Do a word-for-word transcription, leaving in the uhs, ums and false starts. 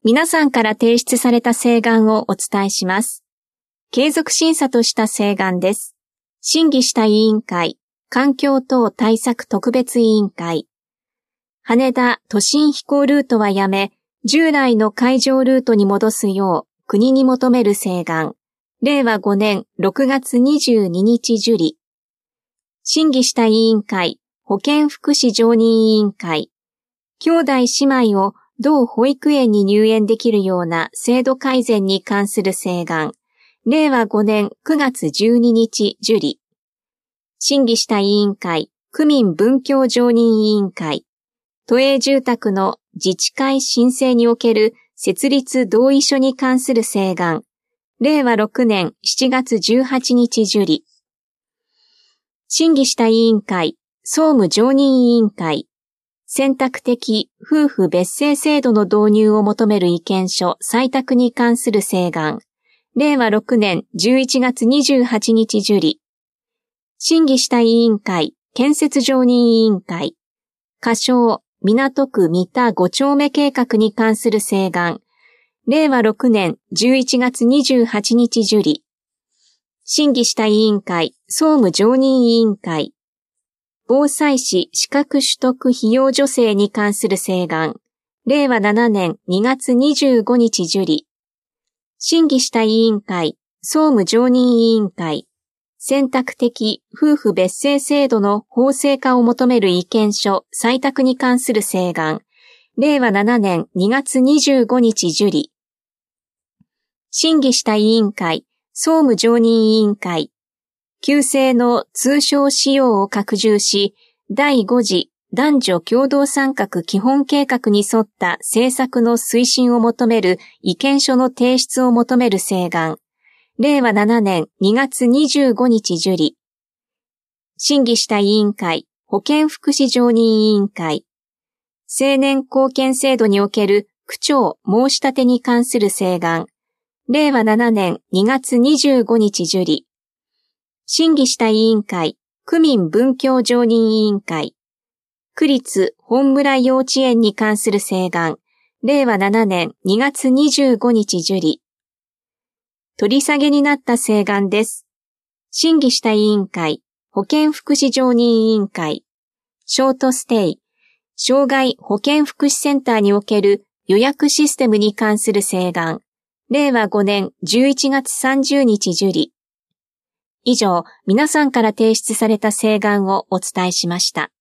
皆さんから提出された請願をお伝えします。継続審査とした請願です。審議した委員会、環境等対策特別委員会。羽田都心飛行ルートはやめ、従来の海上ルートに戻すよう国に求める請願。れいわごねんろくがつにじゅうににち受理。審議した委員会、保健福祉常任委員会。兄弟姉妹を同保育園に入園できるような制度改善に関する請願。れいわごねんくがつじゅうににち受理。審議した委員会、区民文教常任委員会。都営住宅の自治会申請における設立同意書に関する請願。れいわろくねんしちがつじゅうはちにち受理。審議した委員会、総務常任委員会。選択的夫婦別姓制度の導入を求める意見書採択に関する請願。れいわろくねんじゅういちがつにじゅうはちにち受理。審議した委員会、建設常任委員会。仮称、港区三田ご丁目計画に関する請願。れいわろくねんじゅういちがつにじゅうはちにち受理。審議した委員会、総務常任委員会。防災士資格取得費用助成に関する請願。れいわななねんにがつにじゅうごにち受理。審議した委員会、総務常任委員会。選択的夫婦別姓制度の法制化を求める意見書採択に関する請願。れいわななねんにがつにじゅうごにち受理。審議した委員会、総務常任委員会。旧制の通称使用を拡充し、だいご次男女共同参画基本計画に沿った政策の推進を求める意見書の提出を求める請願。れいわななねんにがつにじゅうごにち受理。審議した委員会、保健福祉常任委員会。青年貢献制度における区長申し立てに関する請願。れいわななねんにがつにじゅうごにち受理。審議した委員会、区民文教常任委員会。区立本村幼稚園に関する請願。れいわななねんにがつにじゅうごにち受理。取り下げになった請願です。審議した委員会、保健福祉常任委員会。ショートステイ、障害保健福祉センターにおける予約システムに関する請願。れいわごねんじゅういちがつさんじゅうにち受理。以上、皆さんから提出された請願をお伝えしました。